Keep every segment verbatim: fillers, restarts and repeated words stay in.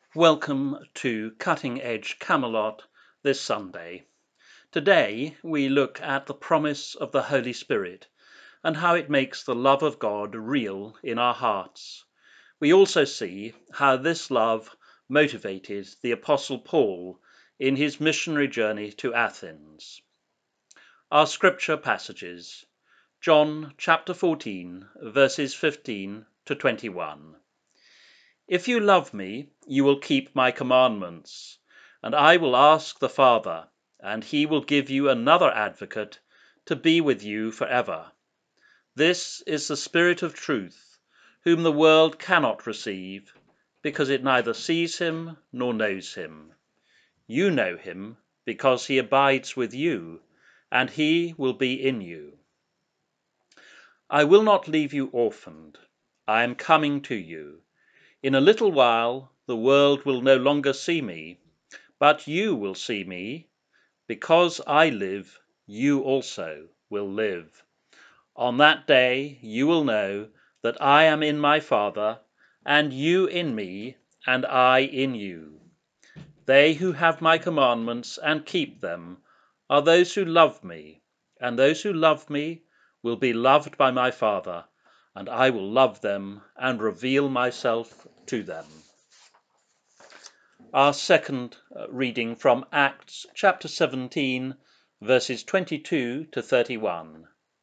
Welcome to Cutting Edge Camelot this Sunday. Today we look at the promise of the Holy Spirit and how it makes the love of God real in our hearts. We also see how this love motivated the Apostle Paul in his missionary journey to Athens. Our scripture passages: John chapter fourteen, verses fifteen to twenty-one. If you love me, you will keep my commandments, and I will ask the Father, and he will give you another advocate to be with you forever. This is the Spirit of truth, whom the world cannot receive, because it neither sees him nor knows him. You know him, because he abides with you, and he will be in you. I will not leave you orphaned. I am coming to you. In a little while the world will no longer see me, but you will see me. Because I live, you also will live. On that day you will know that I am in my Father, and you in me, and I in you. They who have my commandments and keep them are those who love me, and those who love me will be loved by my Father, and I will love them and reveal myself to them. Our second reading from Acts chapter seventeen, verses twenty-two to thirty-one.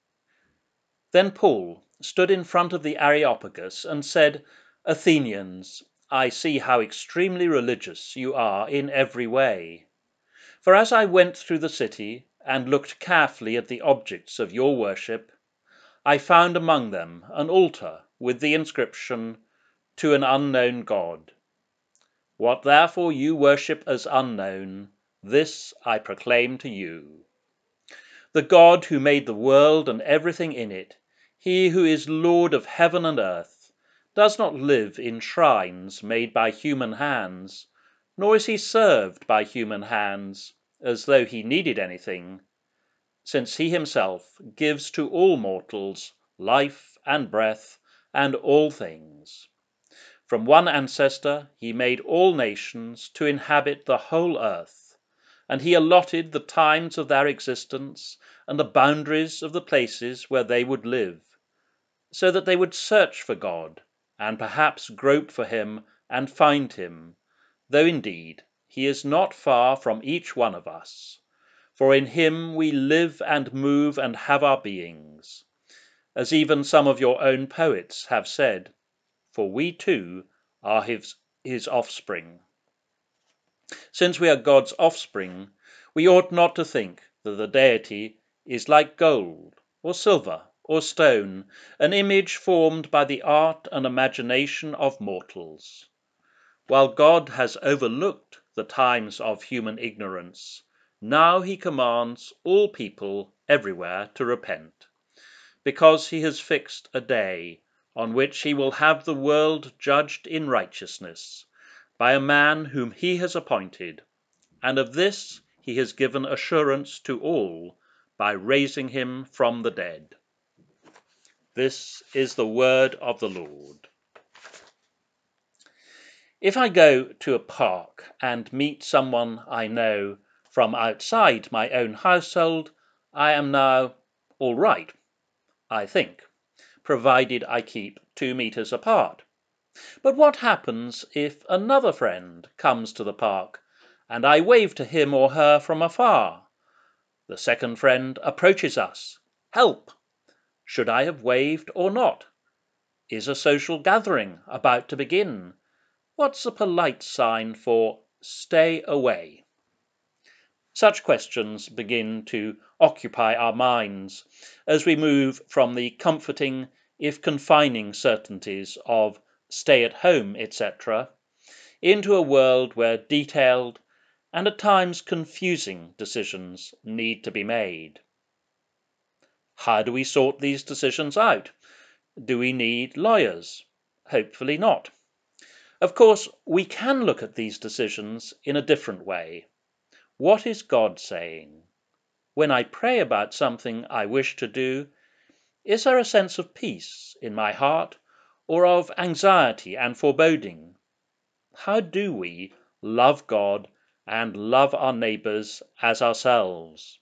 Then Paul stood in front of the Areopagus and said, Athenians, I see how extremely religious you are in every way. For as I went through the city and looked carefully at the objects of your worship, I found among them an altar with the inscription, To an unknown God. What therefore you worship as unknown, this I proclaim to you. The God who made the world and everything in it, he who is Lord of heaven and earth, does not live in shrines made by human hands, nor is he served by human hands, as though he needed anything, since he himself gives to all mortals life and breath and all things. From one ancestor he made all nations to inhabit the whole earth, and he allotted the times of their existence and the boundaries of the places where they would live, so that they would search for God, and perhaps grope for him and find him, though indeed he is not far from each one of us. For in him we live and move and have our beings, as even some of your own poets have said, for we too are his, his offspring. Since we are God's offspring, we ought not to think that the deity is like gold, or silver, or stone, an image formed by the art and imagination of mortals. While God has overlooked the times of human ignorance, now he commands all people everywhere to repent, because he has fixed a day on which he will have the world judged in righteousness by a man whom he has appointed, and of this he has given assurance to all by raising him from the dead. This is the word of the Lord. If I go to a park and meet someone I know from outside my own household, I am now all right, I think, provided I keep two meters apart. But what happens if another friend comes to the park and I wave to him or her from afar? The second friend approaches us. Help! Should I have waved or not? Is a social gathering about to begin? What's a polite sign for stay away? Such questions begin to occupy our minds as we move from the comforting, if confining, certainties of stay at home, et cetera, into a world where detailed and at times confusing decisions need to be made. How do we sort these decisions out? Do we need lawyers? Hopefully not. Of course, we can look at these decisions in a different way. What is God saying? When I pray about something I wish to do, is there a sense of peace in my heart or of anxiety and foreboding? how do we love God and love our neighbours as ourselves?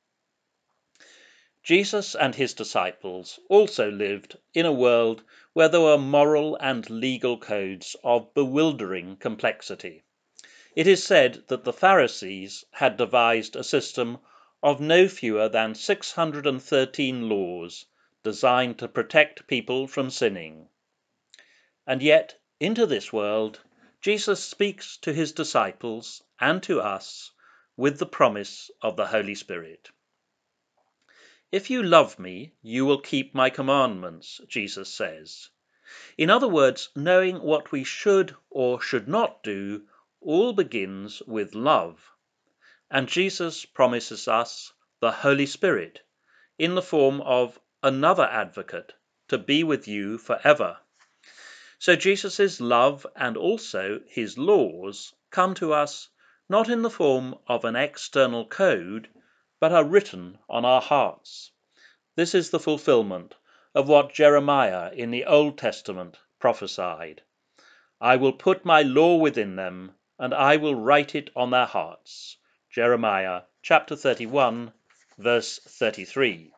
Jesus and his disciples also lived in a world where there were moral and legal codes of bewildering complexity. It is said that the Pharisees had devised a system of no fewer than six hundred thirteen laws designed to protect people from sinning. And yet, into this world, Jesus speaks to his disciples and to us with the promise of the Holy Spirit. If you love me, you will keep my commandments, Jesus says. In other words, knowing what we should or should not do all begins with love. And Jesus promises us the Holy Spirit in the form of another advocate to be with you forever. So Jesus' love and also his laws come to us not in the form of an external code, but are written on our hearts. This is the fulfillment of what Jeremiah in the Old Testament prophesied. I will put my law within them, and I will write it on their hearts. Jeremiah chapter thirty-one, verse thirty-three.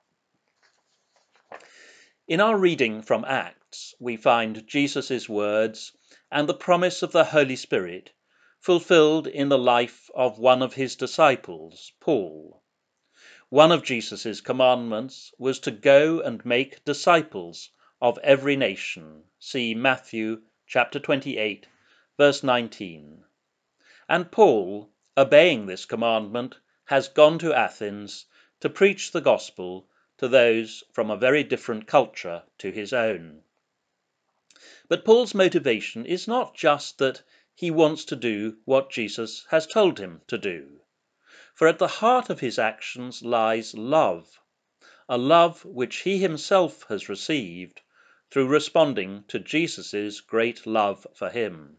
In our reading from Acts, we find Jesus' words and the promise of the Holy Spirit fulfilled in the life of one of his disciples, Paul. One of Jesus' commandments was to go and make disciples of every nation. See Matthew chapter twenty-eight, verse nineteen. And Paul, obeying this commandment, has gone to Athens to preach the gospel to those from a very different culture to his own. But Paul's motivation is not just that he wants to do what Jesus has told him to do. For at the heart of his actions lies love, a love which he himself has received through responding to Jesus' great love for him.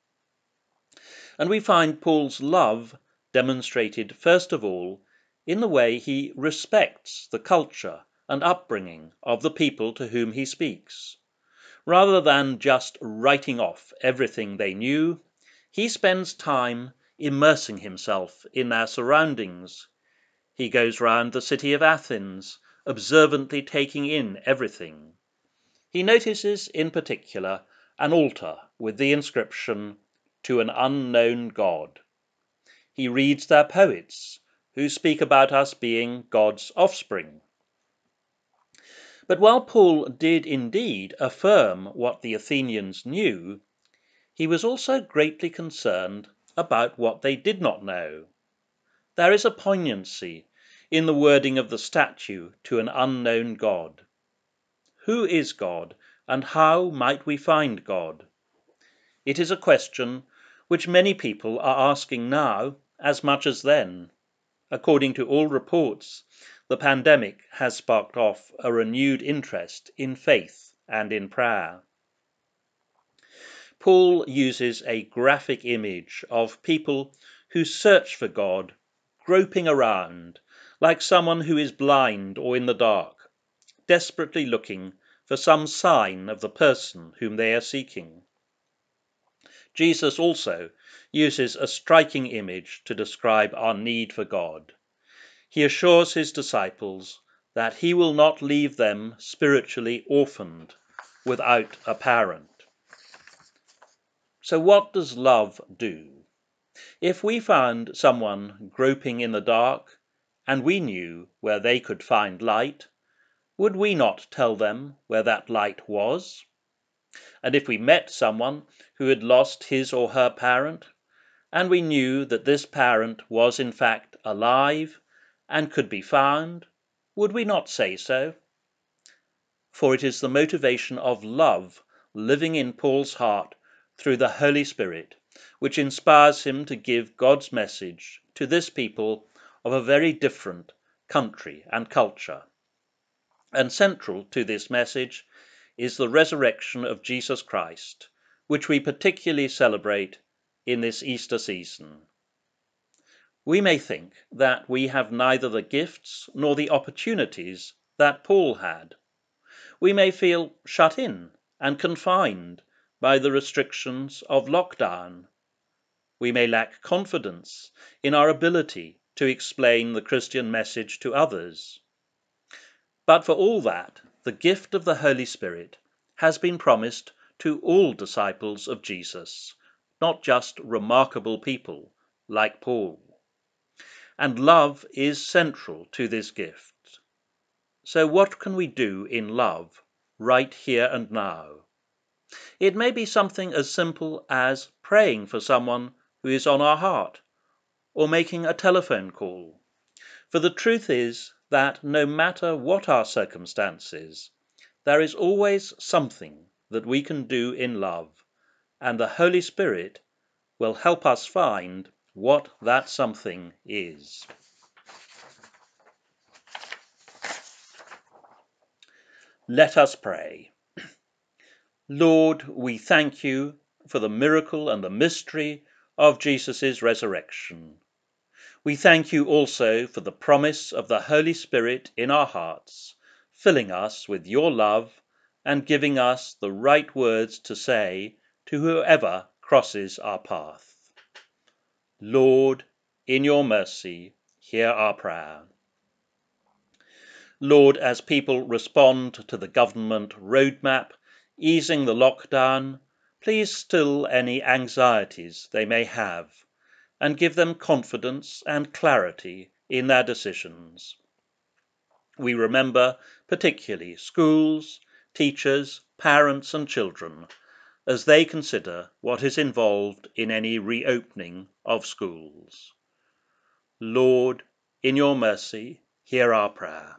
And we find Paul's love demonstrated first of all in the way he respects the culture and upbringing of the people to whom he speaks. Rather than just writing off everything they knew, he spends time immersing himself in their surroundings. He goes round the city of Athens, observantly taking in everything. He notices in particular an altar with the inscription, "To an unknown God." He reads their poets, who speak about us being God's offspring. But while Paul did indeed affirm what the Athenians knew, he was also greatly concerned about what they did not know. There is a poignancy in the wording of the statue to an unknown God. Who is God, and how might we find God? It is a question which many people are asking now as much as then. According to all reports, the pandemic has sparked off a renewed interest in faith and in prayer. Paul uses a graphic image of people who search for God, groping around, like someone who is blind or in the dark, desperately looking for some sign of the person whom they are seeking. Jesus also uses a striking image to describe our need for God. He assures his disciples that he will not leave them spiritually orphaned, without a parent. So what does love do? If we found someone groping in the dark, and we knew where they could find light, would we not tell them where that light was? And if we met someone who had lost his or her parent, and we knew that this parent was in fact alive and could be found, would we not say so? For it is the motivation of love living in Paul's heart through the Holy Spirit which inspires him to give God's message to this people of a very different country and culture. And central to this message is the resurrection of Jesus Christ, which we particularly celebrate in this Easter season. We may think that we have neither the gifts nor the opportunities that Paul had. We may feel shut in and confined by the restrictions of lockdown. We may lack confidence in our ability to explain the Christian message to others. But for all that, the gift of the Holy Spirit has been promised to all disciples of Jesus, not just remarkable people like Paul. And love is central to this gift. So what can we do in love right here and now? It may be something as simple as praying for someone who is on our heart, or making a telephone call. For the truth is that no matter what our circumstances, there is always something that we can do in love, and the Holy Spirit will help us find what that something is. Let us pray. Lord, we thank you for the miracle and the mystery of Jesus' resurrection. We thank you also for the promise of the Holy Spirit in our hearts, filling us with your love and giving us the right words to say to whoever crosses our path. Lord, in your mercy, hear our prayer. Lord, as people respond to the government roadmap easing the lockdown, please still any anxieties they may have and give them confidence and clarity in their decisions. We remember particularly schools, teachers, parents and children as they consider what is involved in any reopening of schools. Lord, in your mercy, hear our prayer.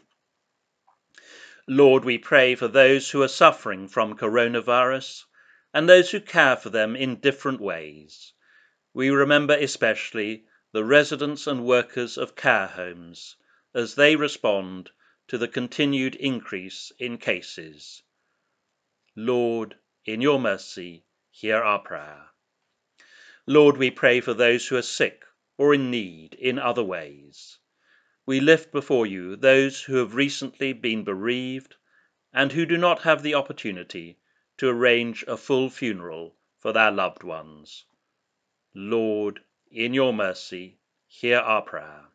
Lord, we pray for those who are suffering from coronavirus and those who care for them in different ways. We remember especially the residents and workers of care homes as they respond to the continued increase in cases. Lord, in your mercy, hear our prayer. Lord, we pray for those who are sick or in need in other ways. We lift before you those who have recently been bereaved and who do not have the opportunity to arrange a full funeral for their loved ones. Lord, in your mercy, hear our prayer.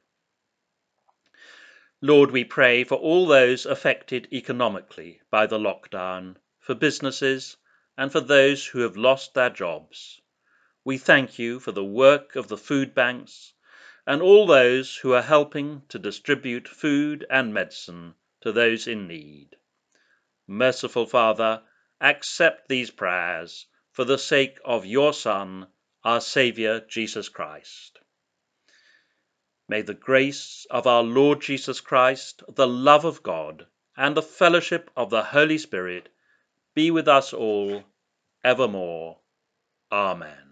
Lord, we pray for all those affected economically by the lockdown, for businesses, and for those who have lost their jobs. We thank you for the work of the food banks and all those who are helping to distribute food and medicine to those in need. Merciful Father, accept these prayers for the sake of your Son, our Saviour, Jesus Christ. May the grace of our Lord Jesus Christ, the love of God, and the fellowship of the Holy Spirit be with us all evermore. Amen.